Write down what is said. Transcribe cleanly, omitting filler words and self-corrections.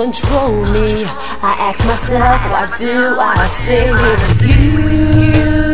control me. I ask myself, why do I stay with you?